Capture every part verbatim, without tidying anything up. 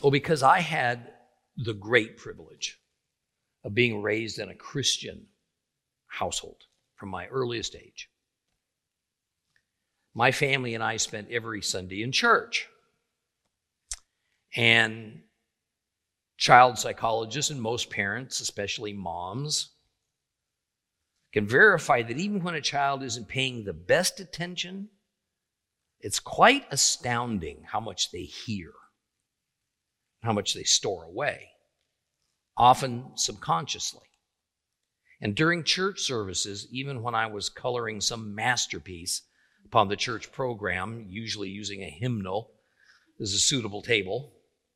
Well, because I had the great privilege of being raised in a Christian household from my earliest age. My family and I spent every Sunday in church. And child psychologists and most parents, especially moms, can verify that even when a child isn't paying the best attention, it's quite astounding how much they hear, how much they store away, often subconsciously. And during church services, even when I was coloring some masterpiece upon the church program, usually using a hymnal as a suitable table,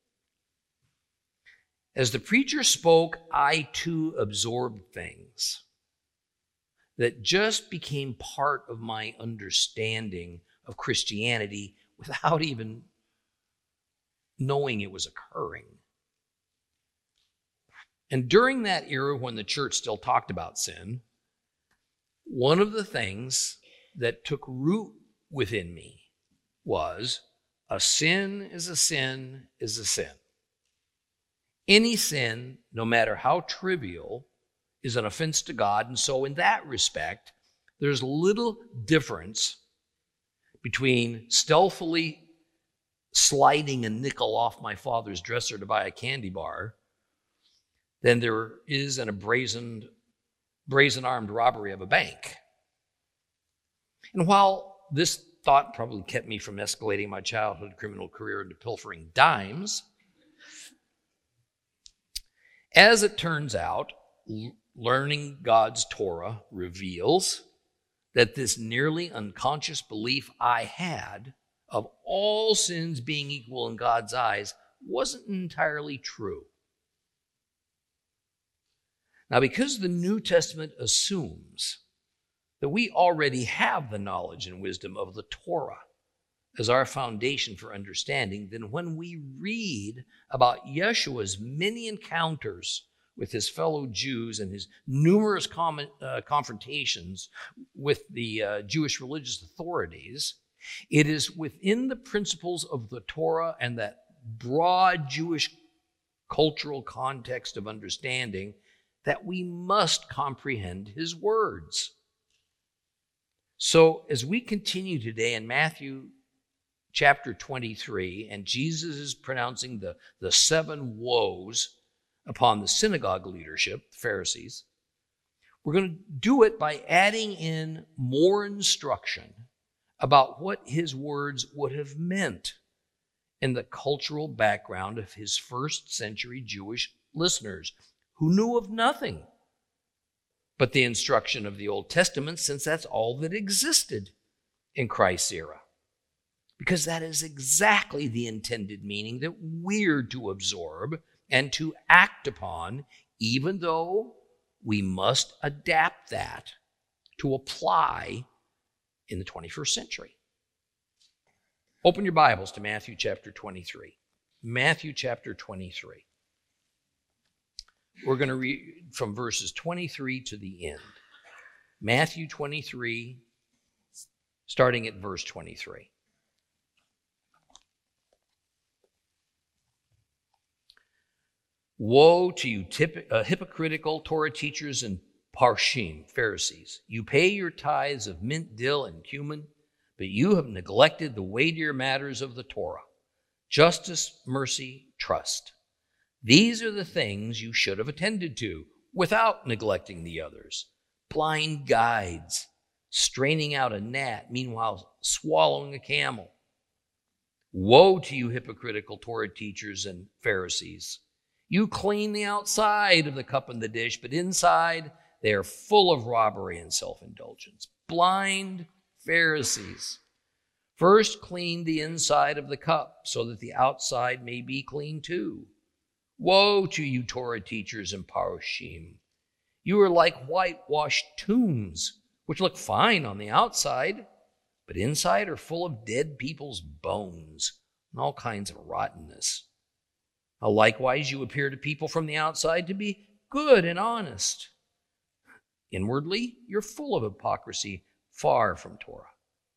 as the preacher spoke, I too absorbed things that just became part of my understanding of Christianity without even knowing it was occurring. And during that era when the church still talked about sin, one of the things that took root within me was a sin is a sin is a sin. Any sin, no matter how trivial, is an offense to God. And so in that respect, there's little difference between stealthily sliding a nickel off my father's dresser to buy a candy bar than there is in a brazen, brazen-armed robbery of a bank. And while this thought probably kept me from escalating my childhood criminal career into pilfering dimes, as it turns out, learning God's Torah reveals that this nearly unconscious belief I had of all sins being equal in God's eyes wasn't entirely true. Now, because the New Testament assumes that we already have the knowledge and wisdom of the Torah as our foundation for understanding, then when we read about Yeshua's many encounters with his fellow Jews and his numerous com- uh, confrontations with the uh, Jewish religious authorities, it is within the principles of the Torah and that broad Jewish cultural context of understanding that we must comprehend his words. So as we continue today in Matthew chapter twenty-three, and Jesus is pronouncing the, the seven woes upon the synagogue leadership, the Pharisees, we're going to do it by adding in more instruction about what his words would have meant in the cultural background of his first century Jewish listeners, who knew of nothing but the instruction of the Old Testament, since that's all that existed in Christ's era. Because that is exactly the intended meaning that we're to absorb and to act upon, even though we must adapt that to apply in the twenty-first century. Open your Bibles to Matthew chapter twenty-three. Matthew chapter twenty-three. We're going to read from verses twenty-three to the end. Matthew twenty-three, starting at verse twenty-three. Woe to you, tip, uh, hypocritical Torah teachers and Parshim, Pharisees! You pay your tithes of mint, dill, and cumin, but you have neglected the weightier matters of the Torah: justice, mercy, trust. These are the things you should have attended to without neglecting the others. Blind guides, straining out a gnat, meanwhile swallowing a camel. Woe to you, hypocritical Torah teachers and Pharisees! You clean the outside of the cup and the dish, but inside they are full of robbery and self-indulgence. Blind Pharisees! First clean the inside of the cup so that the outside may be clean too. Woe to you, Torah teachers and Parashim! You are like whitewashed tombs, which look fine on the outside, but inside are full of dead people's bones and all kinds of rottenness. Now, likewise, you appear to people from the outside to be good and honest. Inwardly, you're full of hypocrisy, far from Torah.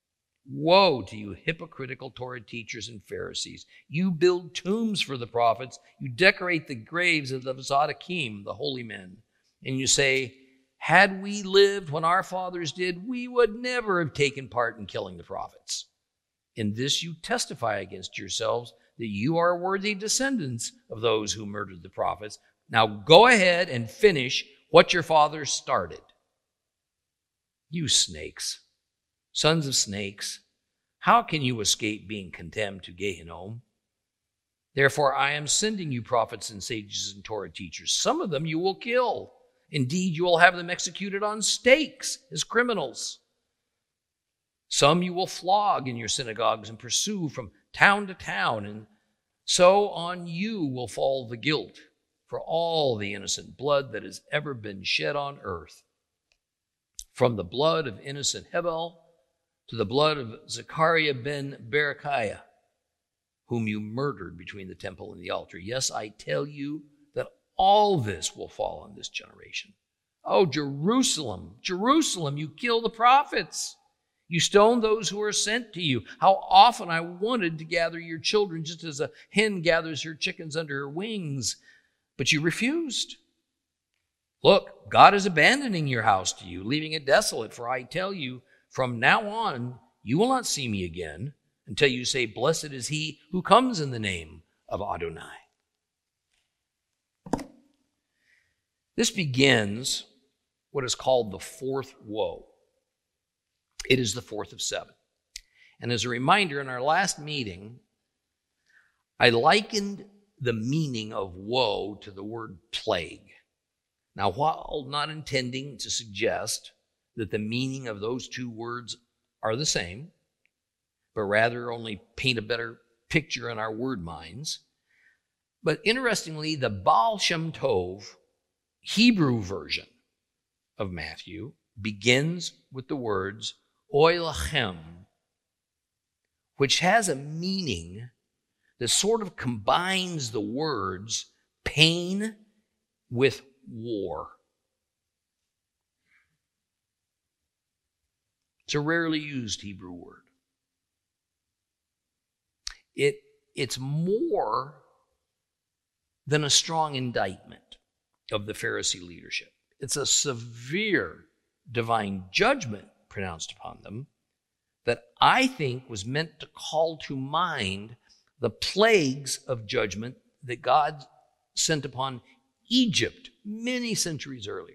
Woe to you, hypocritical Torah teachers and Pharisees! You build tombs for the prophets. You decorate the graves of the Tzaddikim, the holy men. And you say, had we lived when our fathers did, we would never have taken part in killing the prophets. In this you testify against yourselves that you are worthy descendants of those who murdered the prophets. Now go ahead and finish what your fathers started. You snakes, sons of snakes, how can you escape being condemned to Gehinnom? Therefore I am sending you prophets and sages and Torah teachers. Some of them you will kill. Indeed, you will have them executed on stakes as criminals. Some you will flog in your synagogues and pursue from town to town, and so on you will fall the guilt for all the innocent blood that has ever been shed on earth, from the blood of innocent Hebel to the blood of Zechariah ben Berechiah, whom you murdered between the temple and the altar. Yes, I tell you that all this will fall on this generation. Oh, Jerusalem, Jerusalem, you kill the prophets. You stone those who are sent to you. How often I wanted to gather your children just as a hen gathers her chickens under her wings, but you refused. Look, God is abandoning your house to you, leaving it desolate, for I tell you, from now on, you will not see me again until you say, blessed is he who comes in the name of Adonai. This begins what is called the fourth woe. It is the fourth of seven. And as a reminder, in our last meeting, I likened the meaning of woe to the word plague. Now, while not intending to suggest that the meaning of those two words are the same, but rather only paint a better picture in our word minds, but interestingly, the Baal Shem Tov Hebrew version of Matthew begins with the words Oy lachem, which has a meaning that sort of combines the words pain with war. It's a rarely used Hebrew word. It, it's more than a strong indictment of the Pharisee leadership. It's a severe divine judgment pronounced upon them that I think was meant to call to mind the plagues of judgment that God sent upon Egypt many centuries earlier.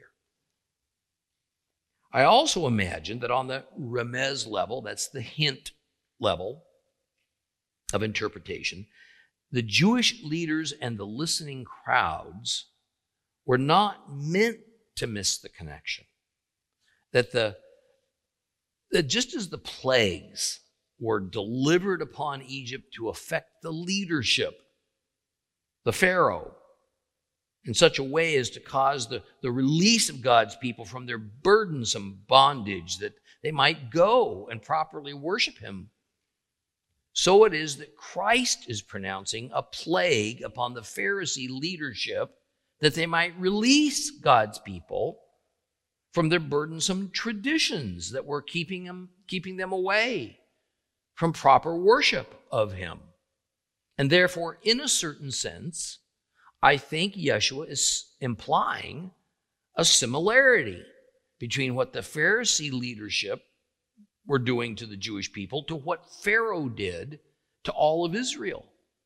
I also imagine that on the remez level, that's the hint level of interpretation, the Jewish leaders and the listening crowds were not meant to miss the connection. That the that just as the plagues were delivered upon Egypt to affect the leadership, the Pharaoh, in such a way as to cause the, the release of God's people from their burdensome bondage, that they might go and properly worship him, so it is that Christ is pronouncing a plague upon the Pharisee leadership that they might release God's people from their burdensome traditions that were keeping them, keeping them away from proper worship of him. And therefore, in a certain sense, I think Yeshua is implying a similarity between what the Pharisee leadership were doing to the Jewish people to what Pharaoh did to all of Israel.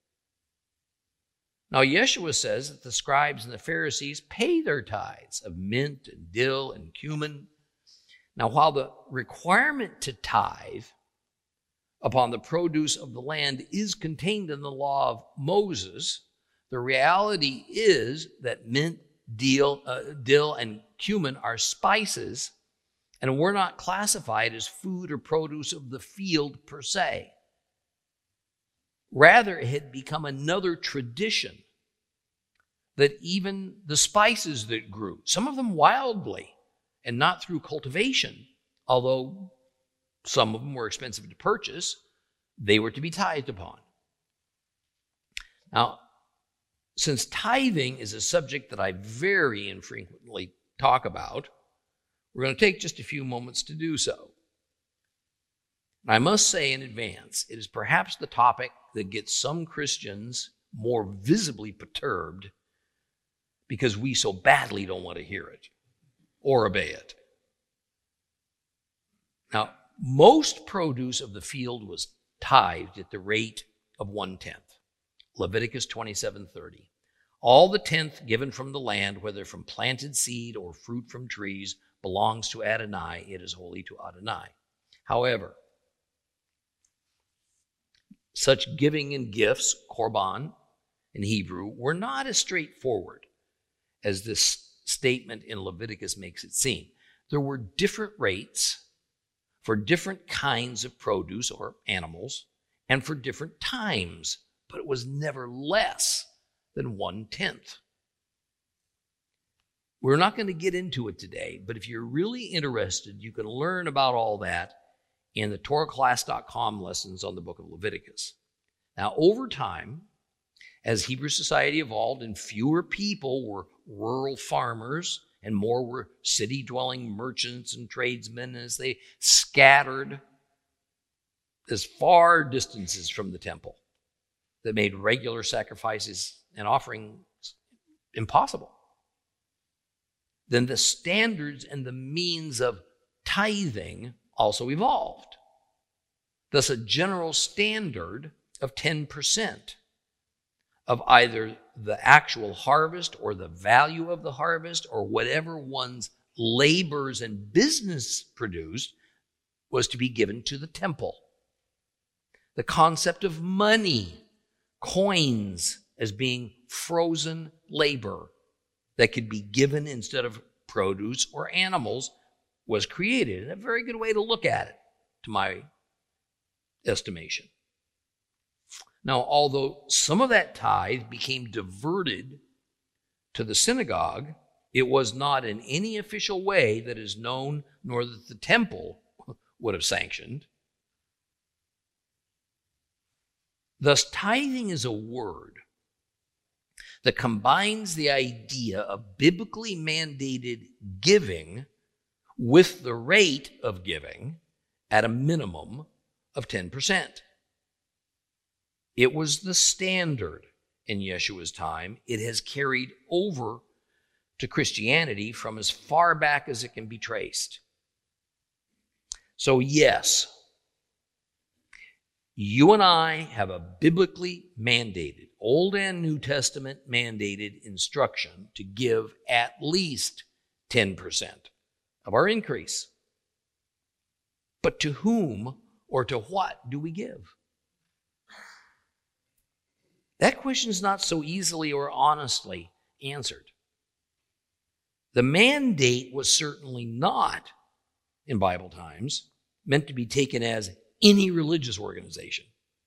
Now, Yeshua says that the scribes and the Pharisees pay their tithes of mint and dill and cumin. Now, while the requirement to tithe upon the produce of the land is contained in the law of Moses, the reality is that mint, dill, uh, dill and cumin are spices and were not classified as food or produce of the field per se. Rather, it had become another tradition that even the spices that grew, some of them wildly and not through cultivation, although some of them were expensive to purchase, they were to be tithed upon. Now, since tithing is a subject that I very infrequently talk about, we're going to take just a few moments to do so. I must say in advance, it is perhaps the topic that gets some Christians more visibly perturbed because we so badly don't want to hear it or obey it. Now, most produce of the field was tithed at the rate of one-tenth, Leviticus twenty-seven thirty. All the tenth given from the land, whether from planted seed or fruit from trees, belongs to Adonai. It is holy to Adonai. However, such giving and gifts, korban in Hebrew, were not as straightforward as this statement in Leviticus makes it seem. There were different rates for different kinds of produce or animals and for different times, but it was never less than one-tenth. We're not going to get into it today, but if you're really interested, you can learn about all that in the Torah Class dot com lessons on the book of Leviticus. Now, over time, as Hebrew society evolved and fewer people were rural farmers and more were city-dwelling merchants and tradesmen, as they scattered as far distances from the temple that made regular sacrifices and offerings impossible, then the standards and the means of tithing also evolved. Thus, a general standard of ten percent of either the actual harvest or the value of the harvest or whatever one's labors and business produced was to be given to the temple. The concept of money, coins, as being frozen labor that could be given instead of produce or animals was created. And a very good way to look at it, to my estimation. Now, although some of that tithe became diverted to the synagogue, it was not in any official way that is known nor that the temple would have sanctioned. Thus, tithing is a word that combines the idea of biblically mandated giving with the rate of giving at a minimum of ten percent. It was the standard in Yeshua's time. It has carried over to Christianity from as far back as it can be traced. So yes, you and I have a biblically mandated, Old and New Testament mandated instruction to give at least ten percent of our increase. But to whom or to what do we give? That question is not so easily or honestly answered. The mandate was certainly not, in Bible times, meant to be taken as any religious organization.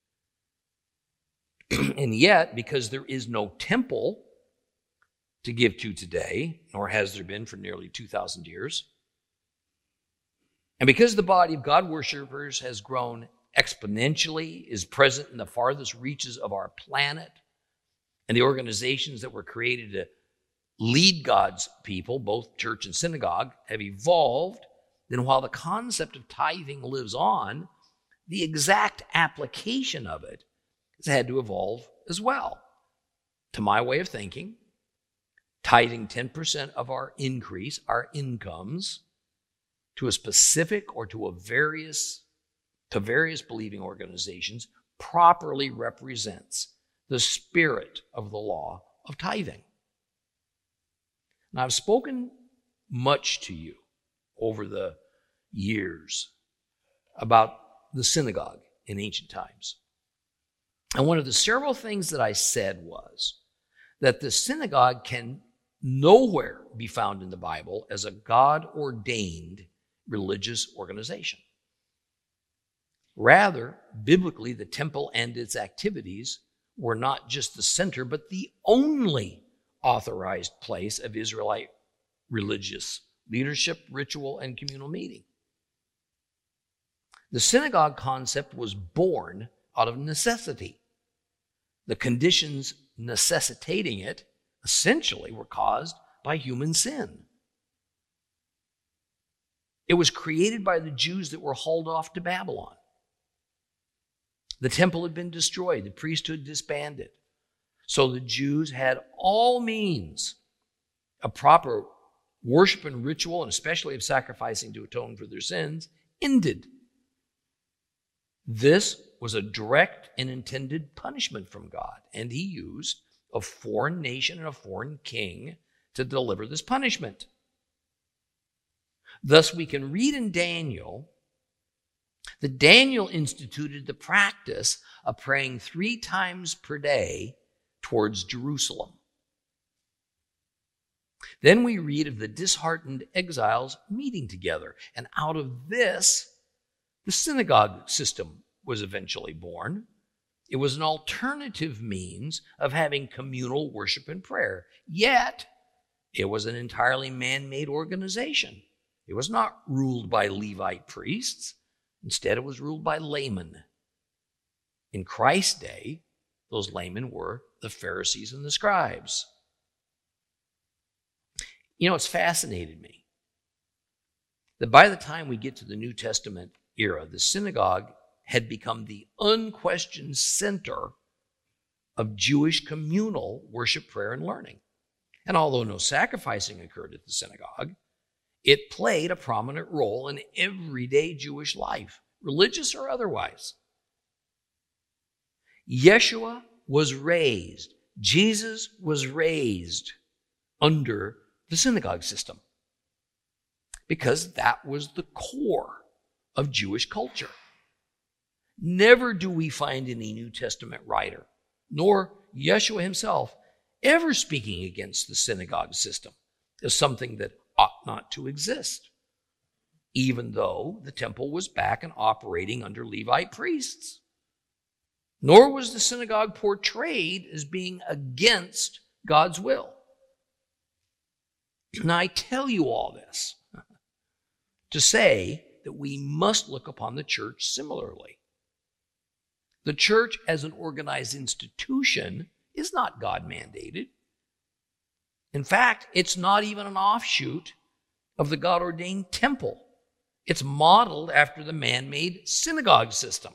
And yet, because there is no temple to give to today, nor has there been for nearly two thousand years, and because the body of God worshipers has grown exponentially, is present in the farthest reaches of our planet, and the organizations that were created to lead God's people, both church and synagogue, have evolved, then while the concept of tithing lives on, the exact application of it has had to evolve as well. To my way of thinking, tithing ten percent of our increase, our incomes, to a specific or to a various to various believing organizations properly represents the spirit of the law of tithing. Now, I've spoken much to you over the years about the synagogue in ancient times. And one of the several things that I said was that the synagogue can nowhere be found in the Bible as a God-ordained religious organization. Rather, biblically, the temple and its activities were not just the center, but the only authorized place of Israelite religious leadership, ritual, and communal meeting. The synagogue concept was born out of necessity. The conditions necessitating it essentially were caused by human sin. It was created by the Jews that were hauled off to Babylon The temple had been destroyed, the priesthood disbanded. So the Jews had all means of proper worship and ritual, and especially of sacrificing to atone for their sins, ended. This was a direct and intended punishment from God, and he used a foreign nation and a foreign king to deliver this punishment. Thus, we can read in Daniel that Daniel instituted the practice of praying three times per day towards Jerusalem. Then we read of the disheartened exiles meeting together, and out of this, the synagogue system was eventually born. It was an alternative means of having communal worship and prayer, yet it was an entirely man-made organization. It was not ruled by Levite priests. Instead, it was ruled by laymen. In Christ's day, those laymen were the Pharisees and the scribes. You know, it's fascinated me that by the time we get to the New Testament era, the synagogue had become the unquestioned center of Jewish communal worship, prayer, and learning. And although no sacrificing occurred at the synagogue, it played a prominent role in everyday Jewish life, religious or otherwise. Yeshua was raised, Jesus was raised under the synagogue system because that was the core of Jewish culture. Never do we find any New Testament writer, nor Yeshua himself, ever speaking against the synagogue system as something that ought not to exist, even though the temple was back and operating under Levite priests. Nor was the synagogue portrayed as being against God's will. And I tell you all this to say that we must look upon the church similarly. The church as an organized institution is not God-mandated. In fact, it's not even an offshoot of the God-ordained temple. It's modeled after the man-made synagogue system.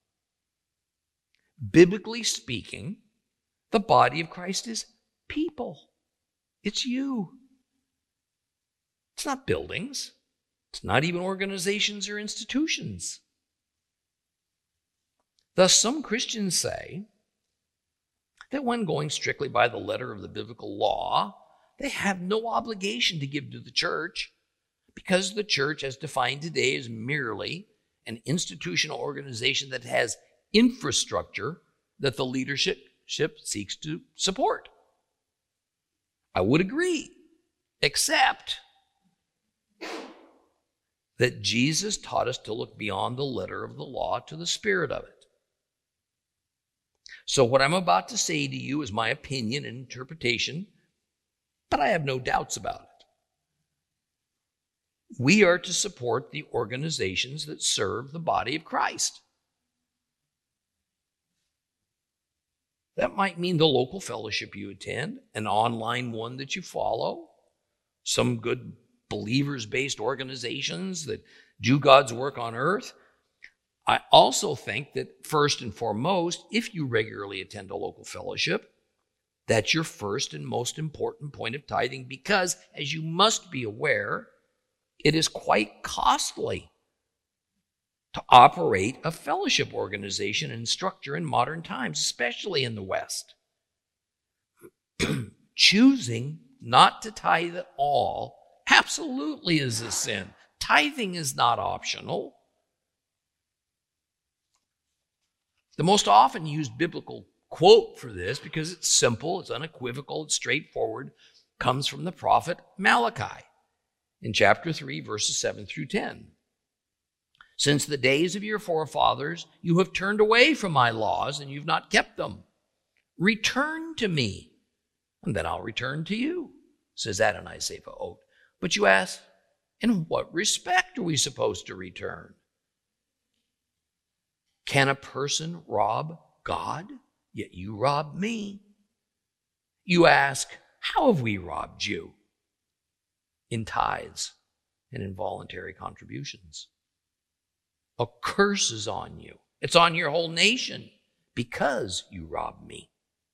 Biblically speaking, the body of Christ is people. It's you. It's not buildings. It's not even organizations or institutions. Thus, some Christians say that when going strictly by the letter of the biblical law, they have no obligation to give to the church because the church, as defined today, is merely an institutional organization that has infrastructure that the leadership seeks to support. I would agree, except that Jesus taught us to look beyond the letter of the law to the spirit of it. So what I'm about to say to you is my opinion and interpretation, but I have no doubts about it. We are to support the organizations that serve the body of Christ. That might mean the local fellowship you attend, an online one that you follow, some good believers-based organizations that do God's work on earth. I also think that first and foremost, if you regularly attend a local fellowship, that's your first and most important point of tithing because, as you must be aware, it is quite costly to operate a fellowship organization and structure in modern times, especially in the West. Choosing not to tithe at all absolutely is a sin. Tithing is not optional. The most often used biblical quote for this, because it's simple, it's unequivocal, it's straightforward, comes from the prophet Malachi in chapter three, verses seven through ten. Since the days of your forefathers, you have turned away from my laws and you've not kept them. Return to me, and then I'll return to you, says Adonai Sabaoth. But you ask, in what respect are we supposed to return? Can a person rob God? Yet you rob me. You ask, how have we robbed you? In tithes and involuntary contributions. A curse is on you It's on your whole nation because you robbed me.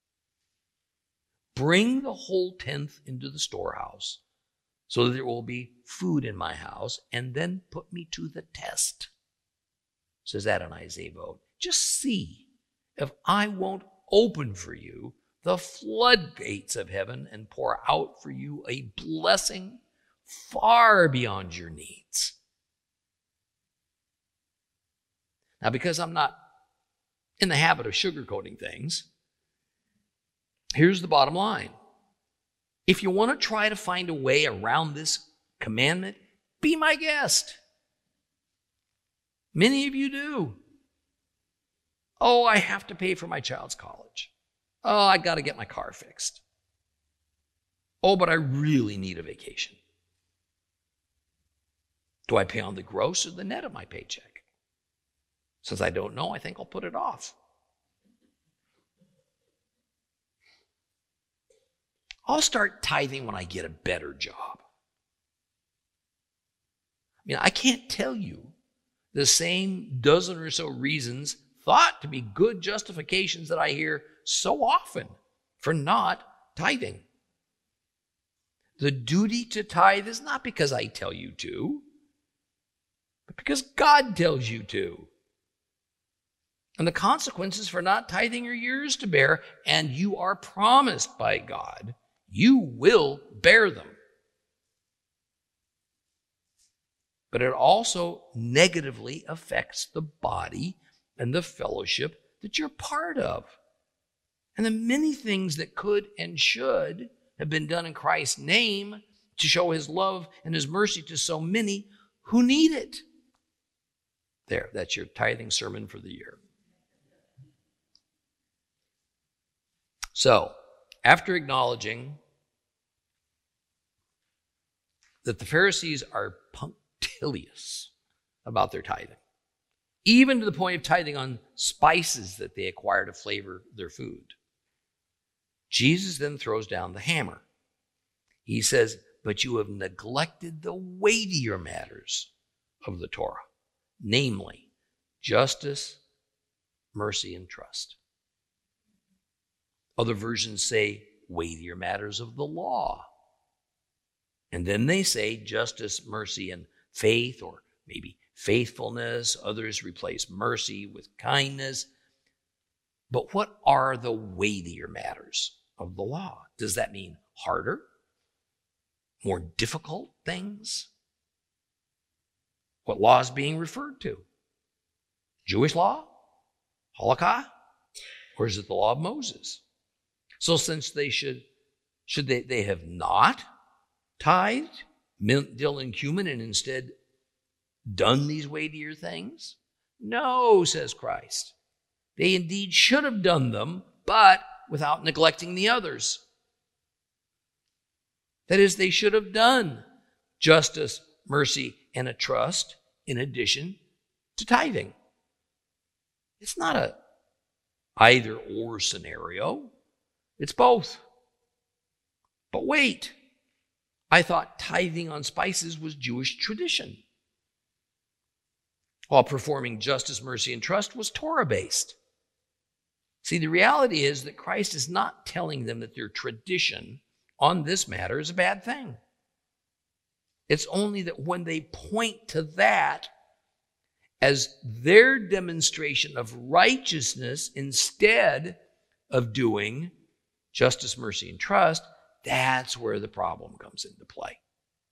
Bring the whole tenth into the storehouse so that there will be food in my house, and then put me to the test, says Adonai Zevod. Just see if I won't open for you the floodgates of heaven and pour out for you a blessing far beyond your needs. Now, because I'm not in the habit of sugarcoating things, here's the bottom line. If you want to try to find a way around this commandment, be my guest. Many of you do. Oh, I have to pay for my child's college. Oh, I got to get my car fixed. Oh, but I really need a vacation. Do I pay on the gross or the net of my paycheck? Since I don't know, I think I'll put it off. I'll start tithing when I get a better job. I mean, I can't tell you the same dozen or so reasons thought to be good justifications that I hear so often for not tithing. The duty to tithe is not because I tell you to, but because God tells you to. And the consequences for not tithing are yours to bear, and you are promised by God you will bear them. But it also negatively affects the body and the fellowship that you're part of. And the many things that could and should have been done in Christ's name to show his love and his mercy to so many who need it. There, that's your tithing sermon for the year. So, after acknowledging that the Pharisees are punctilious about their tithing, even to the point of tithing on spices that they acquire to flavor their food, Jesus then throws down the hammer. He says, but you have neglected the weightier matters of the Torah, namely justice, mercy, and trust. Other versions say weightier matters of the law. And then they say justice, mercy, and faith, or maybe faithfulness. Others replace mercy with kindness. But what are the weightier matters of the law? Does that mean harder, more difficult things? What law is being referred to? Jewish law? Halakha? Or is it the law of Moses? So since they should, should they, they have not tithed mint, dill, and cumin and instead done these weightier things? No, says Christ. They indeed should have done them, but without neglecting the others. That is, they should have done justice, mercy, and a trust in addition to tithing. It's not a either or scenario. It's both. But wait, I thought tithing on spices was Jewish tradition, while performing justice, mercy, and trust was Torah-based. See, the reality is that Christ is not telling them that their tradition on this matter is a bad thing. It's only that when they point to that as their demonstration of righteousness instead of doing justice, mercy, and trust, that's where the problem comes into play.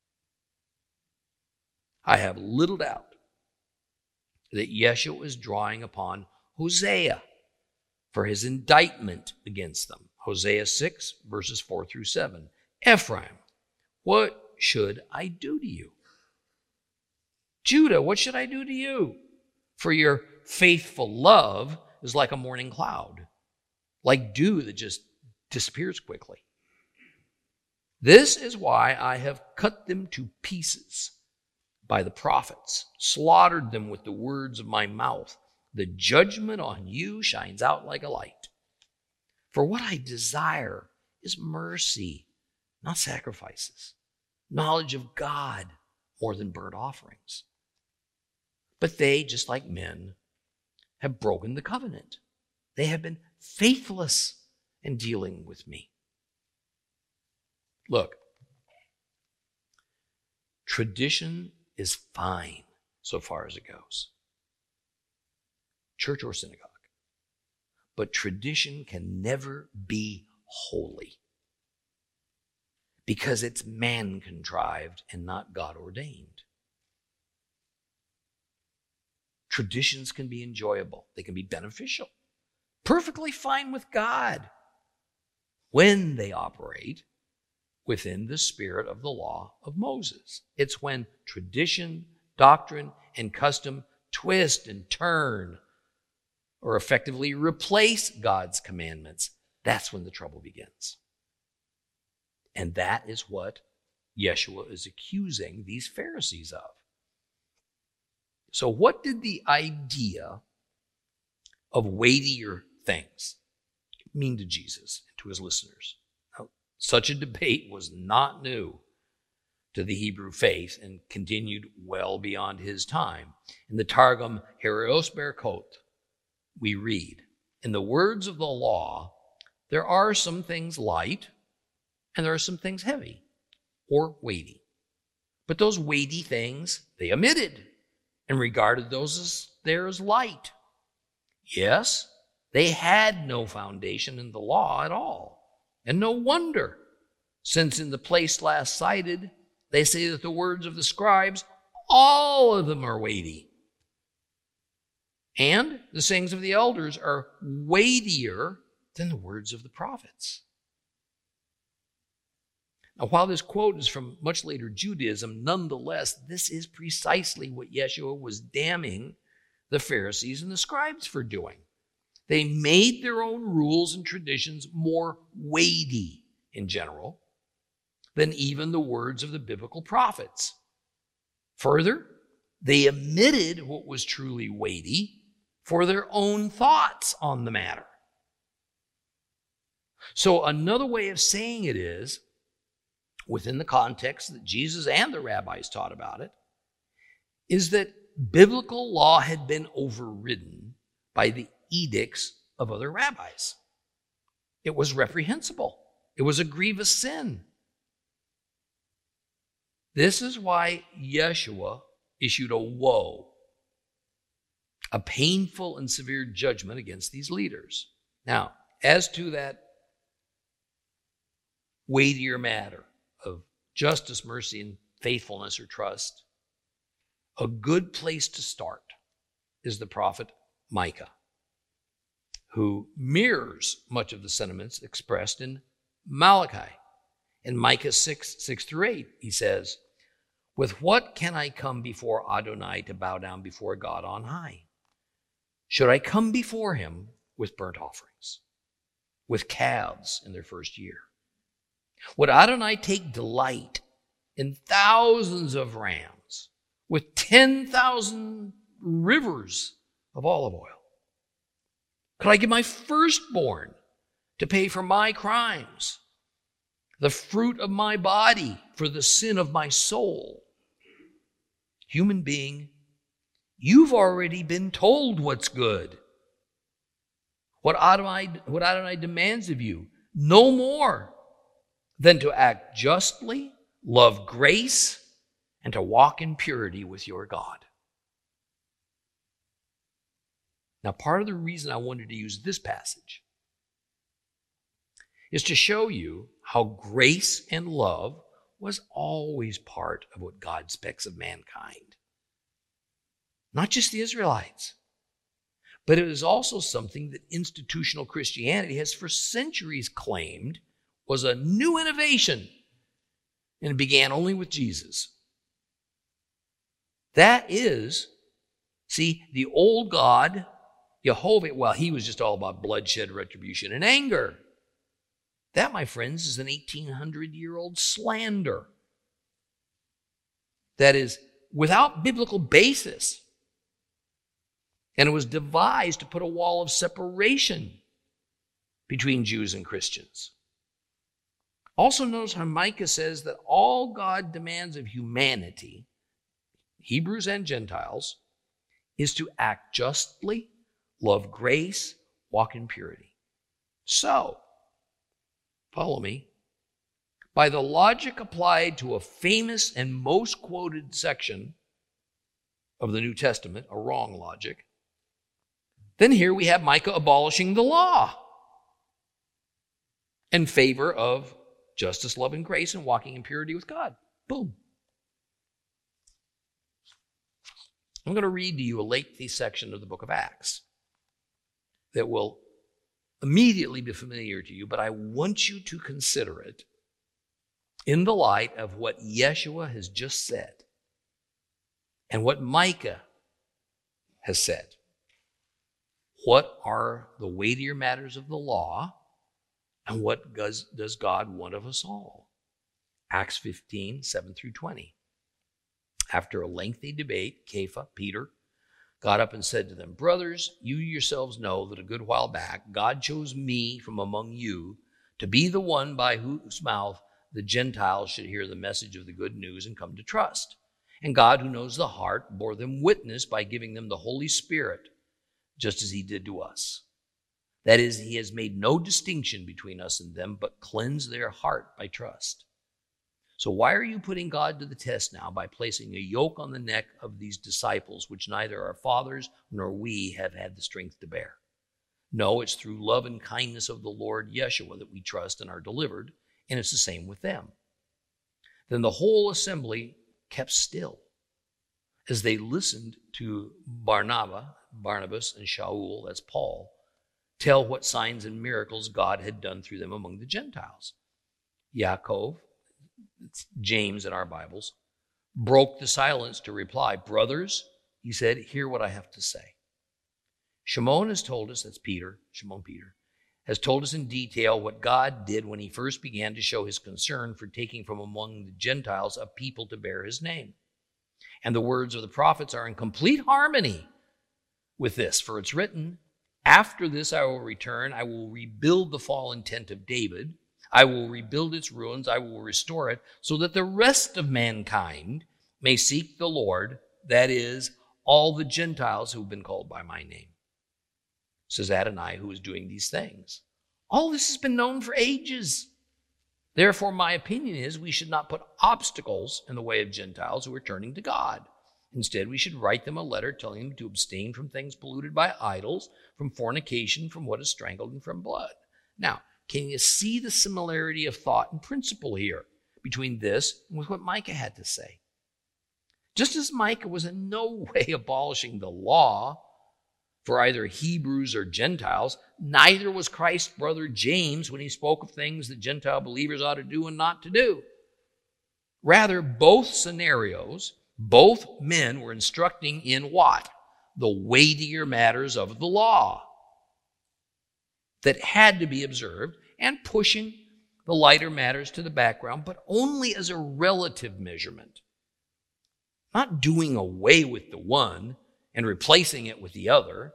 I have little doubt that Yeshua is drawing upon Hosea for his indictment against them. Hosea six, verses four through seven. Ephraim, what should I do to you? Judah, what should I do to you? For your faithful love is like a morning cloud, like dew that just disappears quickly. This is why I have cut them to pieces by the prophets, slaughtered them with the words of my mouth. The judgment on you shines out like a light. For what I desire is mercy, not sacrifices, knowledge of God more than burnt offerings. But they, just like men, have broken the covenant. They have been faithless in dealing with me. Look, tradition is fine so far as it goes. Church or synagogue. But tradition can never be holy because it's man-contrived and not God-ordained. Traditions can be enjoyable. They can be beneficial. Perfectly fine with God when they operate within the spirit of the law of Moses. It's when tradition, doctrine, and custom twist and turn or effectively replace God's commandments. That's when the trouble begins. And that is what Yeshua is accusing these Pharisees of. So what did the idea of weightier things mean to Jesus and to his listeners? Now, such a debate was not new to the Hebrew faith and continued well beyond his time. In the Targum Herios Berkot, we read, in the words of the law, there are some things light and there are some things heavy or weighty. But those weighty things they omitted and regarded those as there as light. Yes, they had no foundation in the law at all. And no wonder, since in the place last cited, they say that the words of the scribes, all of them are weighty. And the sayings of the elders are weightier than the words of the prophets. Now, while this quote is from much later Judaism, nonetheless, this is precisely what Yeshua was damning the Pharisees and the scribes for doing. They made their own rules and traditions more weighty in general than even the words of the biblical prophets. Further, they omitted what was truly weighty for their own thoughts on the matter. So another way of saying it is, within the context that Jesus and the rabbis taught about it, is that biblical law had been overridden by the edicts of other rabbis. It was reprehensible. It was a grievous sin. This is why Yeshua issued a woe, a painful and severe judgment against these leaders. Now, as to that weightier matter of justice, mercy, and faithfulness or trust, a good place to start is the prophet Micah, who mirrors much of the sentiments expressed in Malachi. In Micah six, six through eight, he says, with what can I come before Adonai to bow down before God on high? Should I come before him with burnt offerings, with calves in their first year? Would Adonai take delight in thousands of rams with ten thousand rivers of olive oil? Could I give my firstborn to pay for my crimes, the fruit of my body for the sin of my soul? Human being, you've already been told what's good. What Adonai, what Adonai demands of you, no more than to act justly, love grace, and to walk in purity with your God. Now, part of the reason I wanted to use this passage is to show you how grace and love was always part of what God expects of mankind. Not just the Israelites, but it is also something that institutional Christianity has for centuries claimed was a new innovation, and it began only with Jesus. That is, see, the old God, Jehovah, well, he was just all about bloodshed, retribution, and anger. That, my friends, is an eighteen hundred year old slander that is without biblical basis. And it was devised to put a wall of separation between Jews and Christians. Also notice how Micah says that all God demands of humanity, Hebrews and Gentiles, is to act justly, love grace, walk in purity. So, follow me. By the logic applied to a famous and most quoted section of the New Testament, a wrong logic, then here we have Micah abolishing the law in favor of justice, love, and grace, and walking in purity with God. Boom. I'm going to read to you a lengthy section of the book of Acts that will immediately be familiar to you, but I want you to consider it in the light of what Yeshua has just said and what Micah has said. What are the weightier matters of the law, and what does, does God want of us all? Acts fifteen, seven through twenty. After a lengthy debate, Kepha, Peter, got up and said to them, "Brothers, you yourselves know that a good while back God chose me from among you to be the one by whose mouth the Gentiles should hear the message of the good news and come to trust. And God, who knows the heart, bore them witness by giving them the Holy Spirit, just as he did to us. That is, he has made no distinction between us and them, but cleansed their heart by trust. So why are you putting God to the test now by placing a yoke on the neck of these disciples, which neither our fathers nor we have had the strength to bear? No, it's through love and kindness of the Lord Yeshua that we trust and are delivered, and it's the same with them." Then the whole assembly kept still as they listened to Barnabas, Barnabas and Shaul, that's Paul, tell what signs and miracles God had done through them among the Gentiles. Yaakov, it's James in our Bibles, broke the silence to reply. "Brothers," he said, "hear what I have to say. Shimon has told us," that's Peter, Shimon Peter, "has told us in detail what God did when he first began to show his concern for taking from among the Gentiles a people to bear his name. And the words of the prophets are in complete harmony with this, for it's written, 'After this I will return, I will rebuild the fallen tent of David. I will rebuild its ruins, I will restore it, so that the rest of mankind may seek the Lord, that is, all the Gentiles who have been called by my name,' says Adonai, who is doing these things. All this has been known for ages. Therefore, my opinion is we should not put obstacles in the way of Gentiles who are turning to God. Instead, we should write them a letter telling them to abstain from things polluted by idols, from fornication, from what is strangled, and from blood." Now, can you see the similarity of thought and principle here between this and with what Micah had to say? Just as Micah was in no way abolishing the law for either Hebrews or Gentiles, neither was Christ's brother James when he spoke of things that Gentile believers ought to do and not to do. Rather, both scenarios, both men were instructing in what? The weightier matters of the law that had to be observed, and pushing the lighter matters to the background, but only as a relative measurement. Not doing away with the one and replacing it with the other.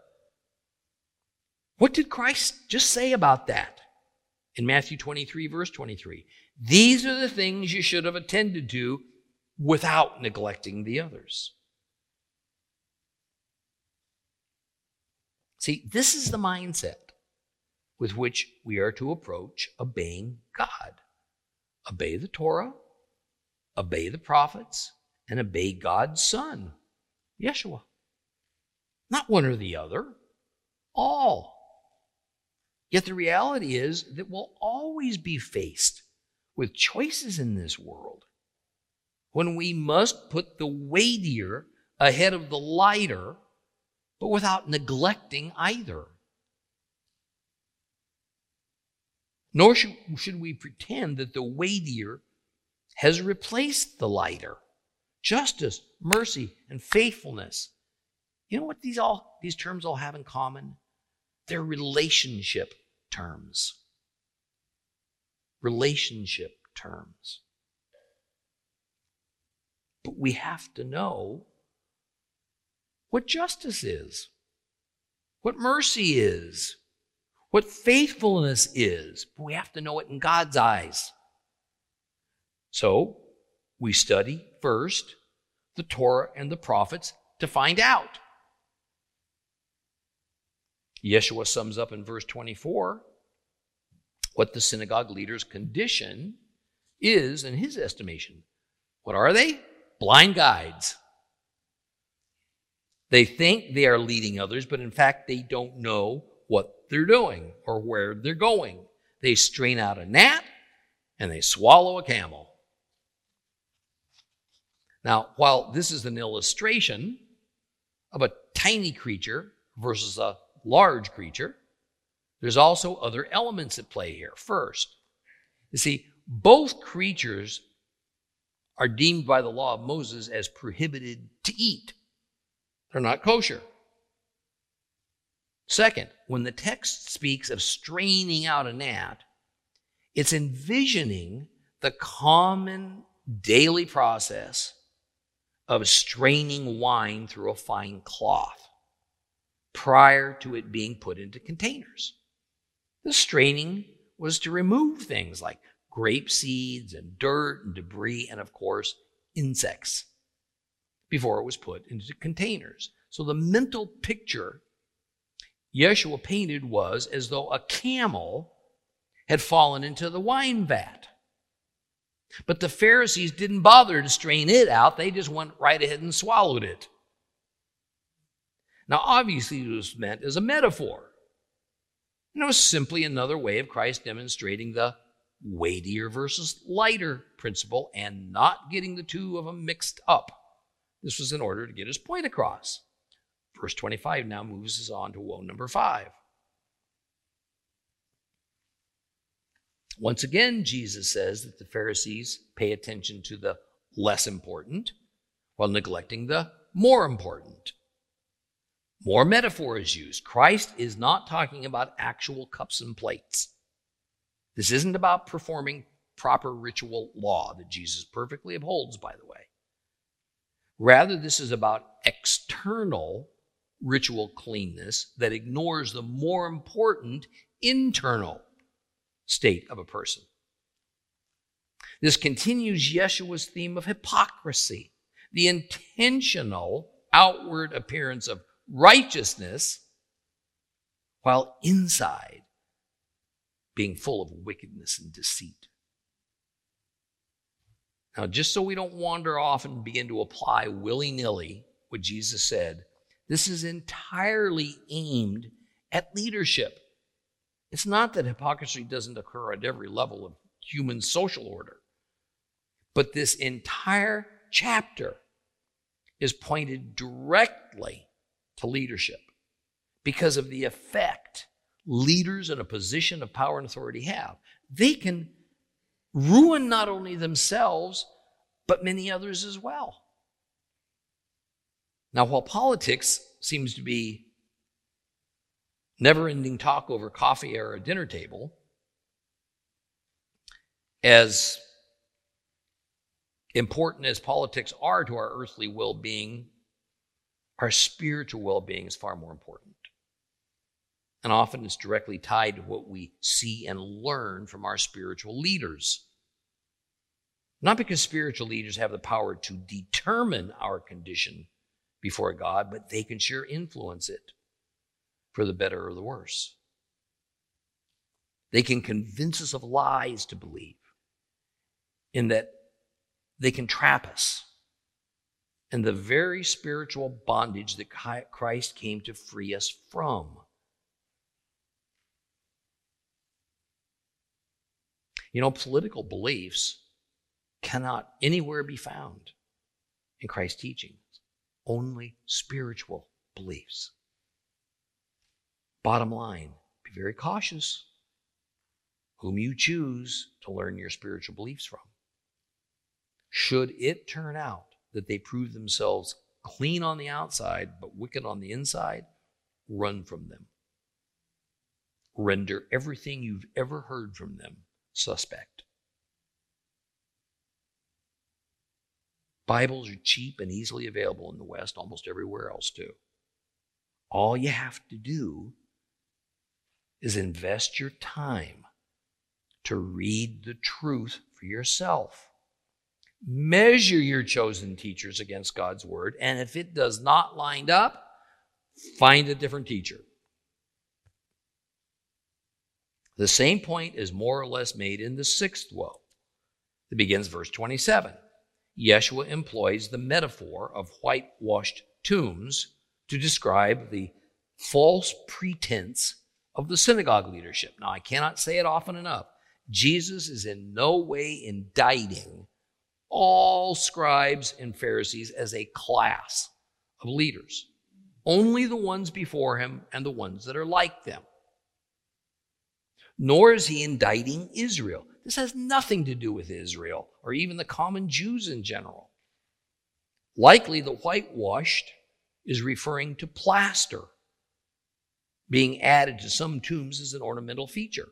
What did Christ just say about that? In Matthew twenty-three, verse twenty-three, "These are the things you should have attended to without neglecting the others." See, this is the mindset with which we are to approach obeying God. Obey the Torah, obey the prophets, and obey God's Son, Yeshua. Not one or the other, all. Yet the reality is that we'll always be faced with choices in this world when we must put the weightier ahead of the lighter, but without neglecting either. Nor should, should we pretend that the weightier has replaced the lighter. Justice, mercy, and faithfulness. You know what these all these terms all have in common? They're relationship terms. Relationship terms. But we have to know what justice is, what mercy is, what faithfulness is. But we have to know it in God's eyes. So we study first the Torah and the prophets to find out. Yeshua sums up in verse twenty-four what the synagogue leader's condition is in his estimation. What are they? Blind guides. They think they are leading others, but in fact, they don't know what they're doing or where they're going. They strain out a gnat and they swallow a camel. Now, while this is an illustration of a tiny creature versus a large creature, there's also other elements at play here. First, you see, both creatures are deemed by the law of Moses as prohibited to eat. They're not kosher. Second, when the text speaks of straining out a gnat, it's envisioning the common daily process of straining wine through a fine cloth prior to it being put into containers. The straining was to remove things like grape seeds and dirt and debris and, of course, insects before it was put into containers. So the mental picture Yeshua painted was as though a camel had fallen into the wine vat. But the Pharisees didn't bother to strain it out. They just went right ahead and swallowed it. Now, obviously, it was meant as a metaphor. And it was simply another way of Christ demonstrating the weightier versus lighter principle and not getting the two of them mixed up. This was in order to get his point across. Verse twenty-five now moves us on to woe number five. Once again, Jesus says that the Pharisees pay attention to the less important while neglecting the more important. More metaphor is used. Christ is not talking about actual cups and plates. This isn't about performing proper ritual law that Jesus perfectly upholds, by the way. Rather, this is about external ritual cleanness that ignores the more important internal state of a person. This continues Yeshua's theme of hypocrisy, the intentional outward appearance of righteousness while inside being full of wickedness and deceit. Now, just so we don't wander off and begin to apply willy-nilly what Jesus said, this is entirely aimed at leadership. It's not that hypocrisy doesn't occur at every level of human social order, but this entire chapter is pointed directly to leadership because of the effect leaders in a position of power and authority have. They can ruin not only themselves, but many others as well. Now, while politics seems to be never-ending talk over coffee or a dinner table, as important as politics are to our earthly well-being, our spiritual well-being is far more important. And often it's directly tied to what we see and learn from our spiritual leaders. Not because spiritual leaders have the power to determine our condition before God, but they can sure influence it for the better or the worse. They can convince us of lies to believe, in that they can trap us in the very spiritual bondage that Christ came to free us from. You know, political beliefs cannot anywhere be found in Christ's teachings. Only spiritual beliefs. Bottom line, be very cautious whom you choose to learn your spiritual beliefs from. Should it turn out that they prove themselves clean on the outside but wicked on the inside, run from them. Render everything you've ever heard from them suspect. Bibles are cheap and easily available in the West, almost everywhere else too. All you have to do is invest your time to read the truth for yourself. Measure your chosen teachers against God's word, and if it does not line up, find a different teacher. The same point is more or less made in the sixth woe. It begins verse twenty-seven. Yeshua employs the metaphor of whitewashed tombs to describe the false pretense of the synagogue leadership. Now, I cannot say it often enough. Jesus is in no way indicting all scribes and Pharisees as a class of leaders. Only the ones before him and the ones that are like them. Nor is he indicting Israel. This has nothing to do with Israel or even the common Jews in general. Likely the whitewashed is referring to plaster being added to some tombs as an ornamental feature.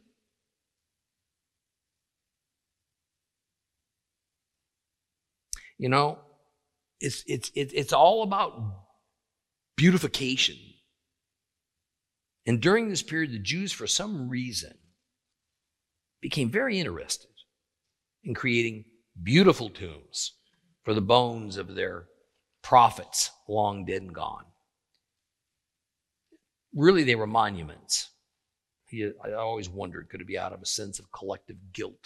You know, it's, it's, it's all about beautification. And during this period, the Jews, for some reason, became very interested in creating beautiful tombs for the bones of their prophets, long dead and gone. Really, they were monuments. I always wondered, could it be out of a sense of collective guilt?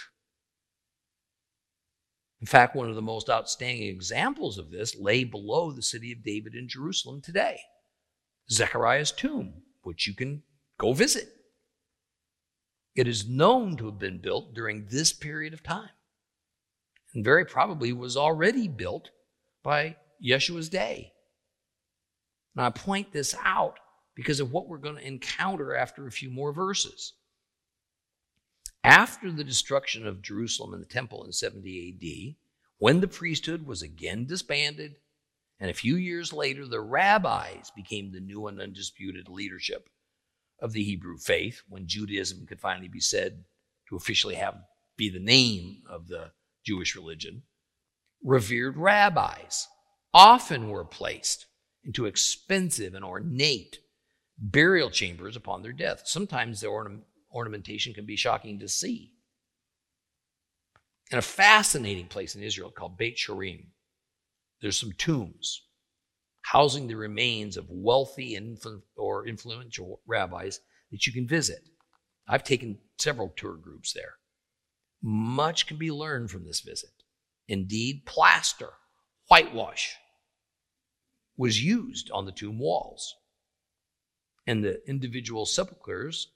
In fact, one of the most outstanding examples of this lay below the city of David in Jerusalem today, Zechariah's tomb, which you can go visit. It is known to have been built during this period of time, and very probably was already built by Yeshua's day. Now, I point this out because of what we're going to encounter after a few more verses. After the destruction of Jerusalem and the temple in seventy A D, when the priesthood was again disbanded, and a few years later the rabbis became the new and undisputed leadership of the Hebrew faith, when Judaism could finally be said to officially have be the name of the Jewish religion, revered rabbis often were placed into expensive and ornate burial chambers upon their death. Sometimes the orna- ornamentation can be shocking to see. In a fascinating place in Israel called Beit Shurim, there's some tombs housing the remains of wealthy and influ- or influential rabbis that you can visit. I've taken several tour groups there. Much can be learned from this visit. Indeed, plaster, whitewash, was used on the tomb walls. And the individual sepulchres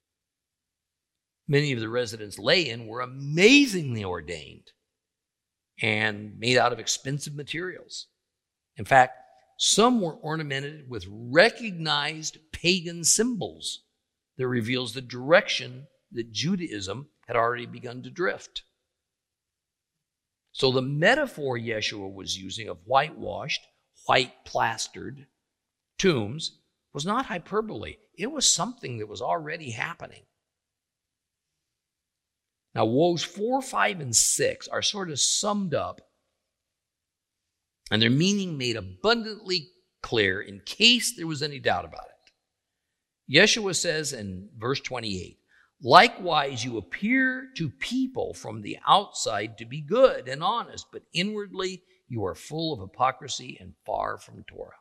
many of the residents lay in were amazingly ordained and made out of expensive materials. In fact, some were ornamented with recognized pagan symbols that reveals the direction that Judaism had already begun to drift. So the metaphor Yeshua was using of whitewashed, white plastered tombs was not hyperbole. It was something that was already happening. Now, woes four, five, and six are sort of summed up and their meaning made abundantly clear in case there was any doubt about it. Yeshua says in verse twenty-eight, likewise you appear to people from the outside to be good and honest, but inwardly you are full of hypocrisy and far from Torah.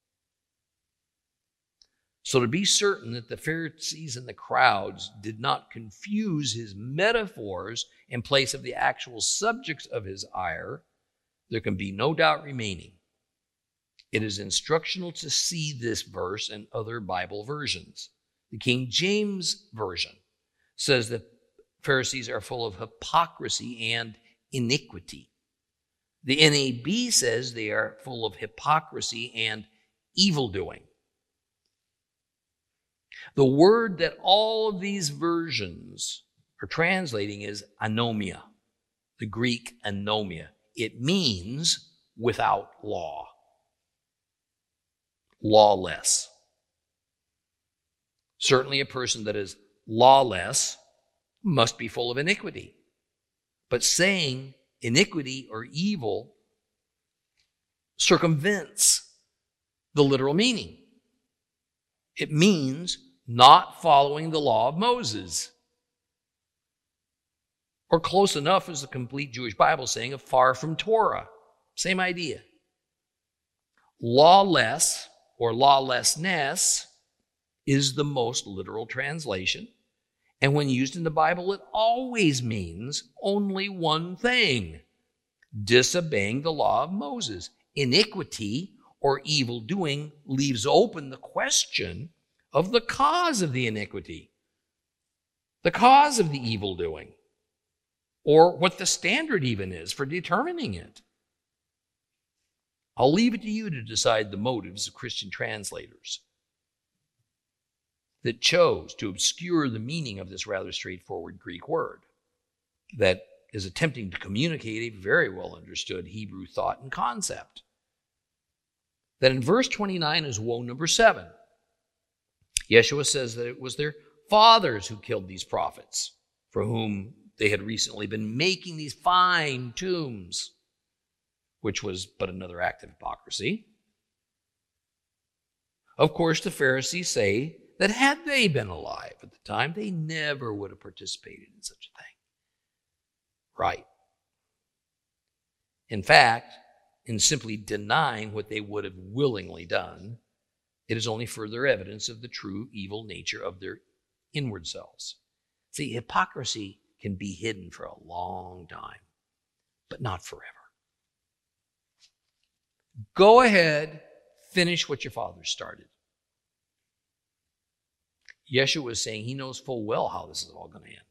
So to be certain that the Pharisees and the crowds did not confuse his metaphors in place of the actual subjects of his ire, there can be no doubt remaining. It is instructional to see this verse in other Bible versions. The King James Version says that Pharisees are full of hypocrisy and iniquity. The N A B says they are full of hypocrisy and evildoing. The word that all of these versions are translating is anomia, the Greek anomia. It means without law, lawless. Certainly a person that is lawless must be full of iniquity. But saying iniquity or evil circumvents the literal meaning. It means not following the law of Moses. Or close enough as the complete Jewish Bible saying of far from Torah. Same idea. Lawless or lawlessness is the most literal translation. And when used in the Bible, it always means only one thing: disobeying the law of Moses. Iniquity or evil doing leaves open the question of the cause of the iniquity, the cause of the evil doing, or what the standard even is for determining it. I'll leave it to you to decide the motives of Christian translators that chose to obscure the meaning of this rather straightforward Greek word that is attempting to communicate a very well understood Hebrew thought and concept. That in verse twenty-nine is woe number seven. Yeshua says that it was their fathers who killed these prophets, for whom they had recently been making these fine tombs, which was but another act of hypocrisy. Of course, the Pharisees say that had they been alive at the time, they never would have participated in such a thing. Right. In fact, in simply denying what they would have willingly done, it is only further evidence of the true evil nature of their inward selves. See, hypocrisy can be hidden for a long time, but not forever. Go ahead, finish what your father started. Yeshua is saying he knows full well how this is all going to end.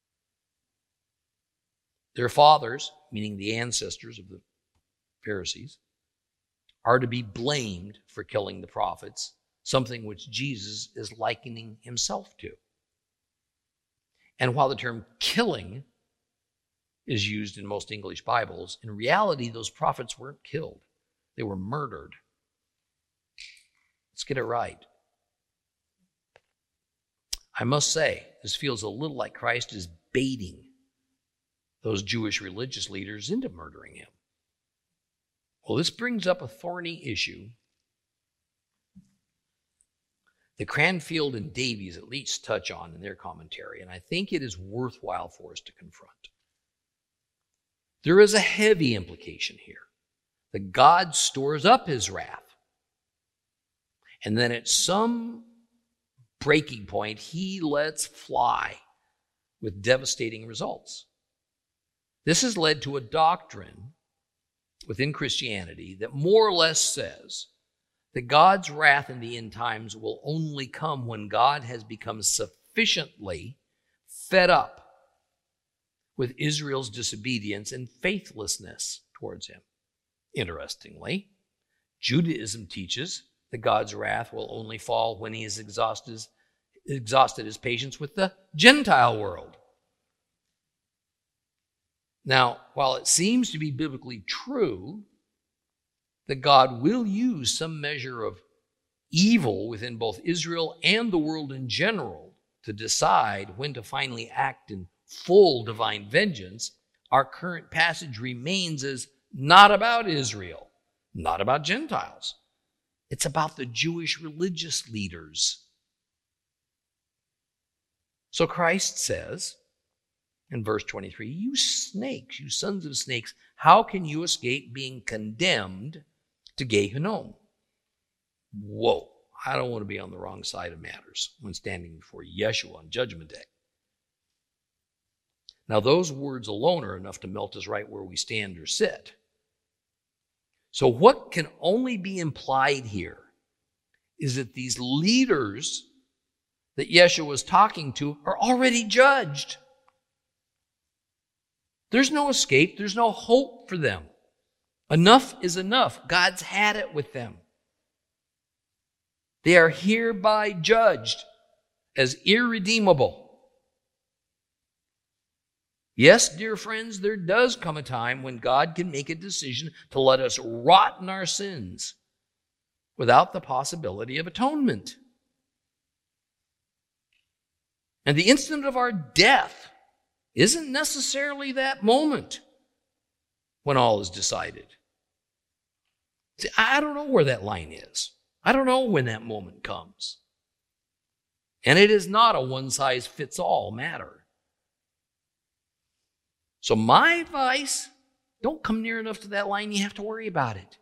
Their fathers, meaning the ancestors of the Pharisees, are to be blamed for killing the prophets, something which Jesus is likening himself to. And while the term killing is used in most English Bibles, in reality, those prophets weren't killed. They were murdered. Let's get it right. I must say, this feels a little like Christ is baiting those Jewish religious leaders into murdering him. Well, this brings up a thorny issue that Cranfield and Davies at least touch on in their commentary, and I think it is worthwhile for us to confront. There is a heavy implication here that God stores up his wrath, and then at some breaking point, he lets fly with devastating results. This has led to a doctrine within Christianity that more or less says that God's wrath in the end times will only come when God has become sufficiently fed up with Israel's disobedience and faithlessness towards him. Interestingly, Judaism teaches that God's wrath will only fall when he has exhausted, exhausted his patience with the Gentile world. Now, while it seems to be biblically true that God will use some measure of evil within both Israel and the world in general to decide when to finally act in full divine vengeance, our current passage remains as not about Israel, not about Gentiles. It's about the Jewish religious leaders. So Christ says in verse twenty-three, you snakes, you sons of snakes, how can you escape being condemned to Gehinnom? Whoa, I don't want to be on the wrong side of matters when standing before Yeshua on Judgment Day. Now, those words alone are enough to melt us right where we stand or sit. So what can only be implied here is that these leaders that Yeshua was talking to are already judged. There's no escape. There's no hope for them. Enough is enough. God's had it with them. They are hereby judged as irredeemable. Yes, dear friends, there does come a time when God can make a decision to let us rot in our sins without the possibility of atonement. And the instant of our death isn't necessarily that moment when all is decided. See, I don't know where that line is. I don't know when that moment comes. And it is not a one-size-fits-all matter. So my advice, don't come near enough to that line, you have to worry about it.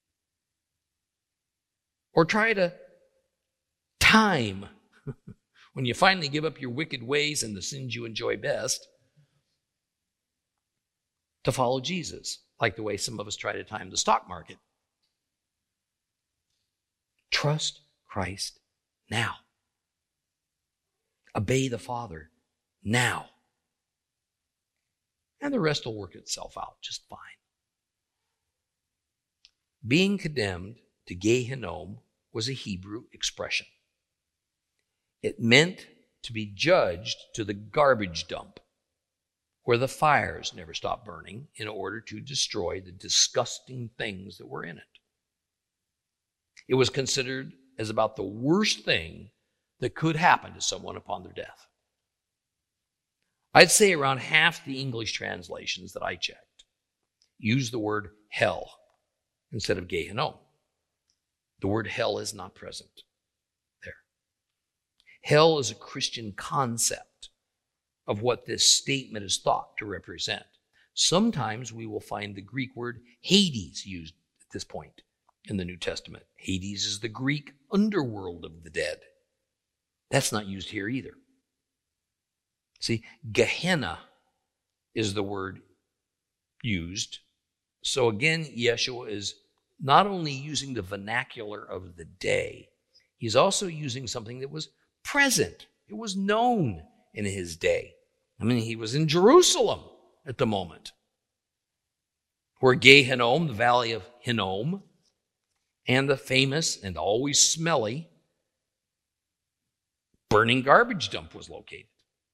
Or try to time When you finally give up your wicked ways and the sins you enjoy best to follow Jesus, like the way some of us try to time the stock market. Trust Christ now. Obey the Father now. And the rest will work itself out just fine. Being condemned to Gehinnom was a Hebrew expression. It meant to be judged to the garbage dump, where the fires never stopped burning in order to destroy the disgusting things that were in it. It was considered as about the worst thing that could happen to someone upon their death. I'd say around half the English translations that I checked use the word hell instead of Gehinnom. The word hell is not present there. Hell is a Christian concept of what this statement is thought to represent. Sometimes we will find the Greek word Hades used at this point in the New Testament. Hades is the Greek underworld of the dead. That's not used here either. See, Gehenna is the word used. So again, Yeshua is not only using the vernacular of the day, he's also using something that was present. It was known in his day. I mean, he was in Jerusalem at the moment, where Gehinnom, the valley of Hinnom, and the famous and always smelly burning garbage dump was located.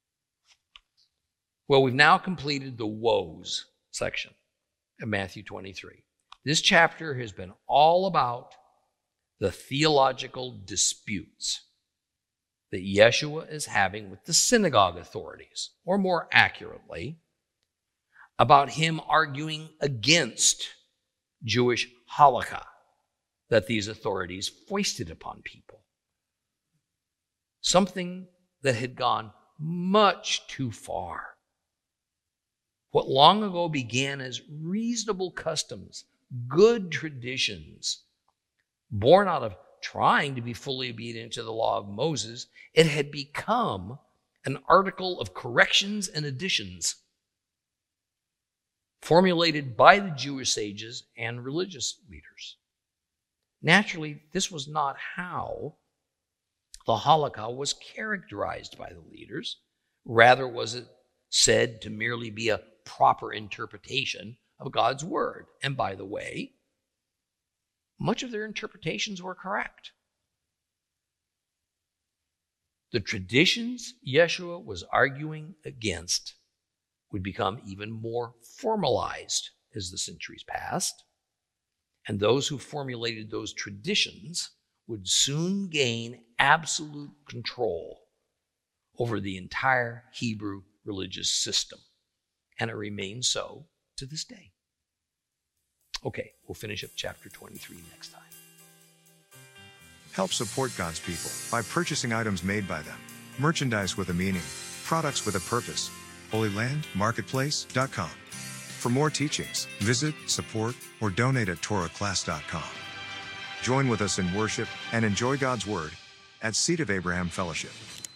Well, we've now completed the woes section of Matthew twenty-three. This chapter has been all about the theological disputes that Yeshua is having with the synagogue authorities, or more accurately, about him arguing against Jewish halakha that these authorities foisted upon people. Something that had gone much too far. What long ago began as reasonable customs, good traditions, born out of trying to be fully obedient to the law of Moses, it had become an article of corrections and additions formulated by the Jewish sages and religious leaders. Naturally, this was not how the halakha was characterized by the leaders. Rather, was it said to merely be a proper interpretation of God's word. And by the way, much of their interpretations were correct. The traditions Yeshua was arguing against would become even more formalized as the centuries passed, and those who formulated those traditions would soon gain absolute control over the entire Hebrew religious system, and it remains so to this day. Okay, we'll finish up chapter twenty-three next time. Help support God's people by purchasing items made by them, merchandise with a meaning, products with a purpose. Holy Land Marketplace dot com. For more teachings, visit, support, or donate at Torah Class dot com. Join with us in worship and enjoy God's Word at Seed of Abraham Fellowship.